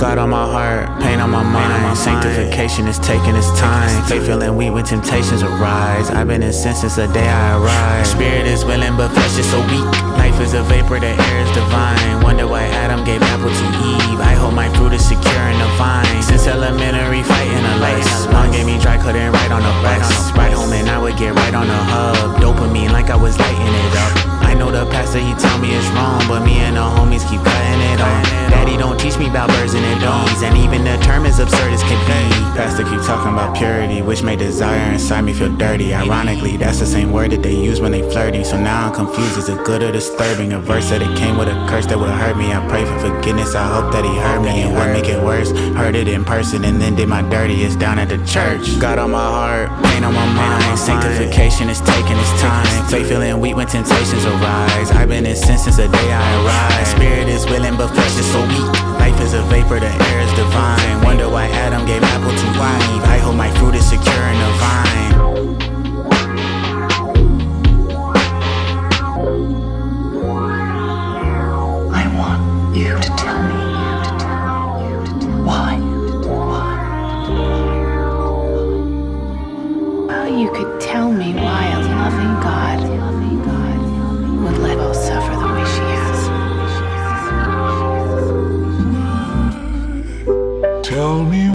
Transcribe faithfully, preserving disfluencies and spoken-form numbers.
God on my heart, pain on my mind. Sanctification is taking its time. Faith feeling weak when temptations arise. I've been in sin since the day I arrived. Spirit is willing, but flesh is so weak. Life is a vapor, the air is divine. Wonder why Adam gave apple to Eve. I hope my fruit is secure in the vine. Since elementary, fighting a lace. Mom gave me dry, couldn't write on the bus. Right home and I would get right on the hub. Dopamine like I was lighting it up. I know the pastor, he tell me it's wrong, but me and the homies keep cutting it on. Daddy don't teach me about birds and bees, and even the term is absurd as can be. Pastor keep talking about purity, which may desire inside me feel dirty. Ironically, that's the same word that they use when they flirty. So now I'm confused, is it good or disturbing? A verse that it came with a curse that would hurt me. I pray for forgiveness, I hope that he heard me. And what make it worse, heard it in person and then did my dirtiest down at the church. God on my heart, pain on my mind. Sanctification is taking its time. Faith feeling weak when temptations arise. I've been in sin since the day I arrived. Spirit is willing, but flesh is so weak. Life is a vapor, the air is divine. Wonder why Adam gave apple to Eve. I hope my fruit is secure in the vine. I want you to tell me why. Well, you could tell me why a loving God would let us suffer the way she has. Tell me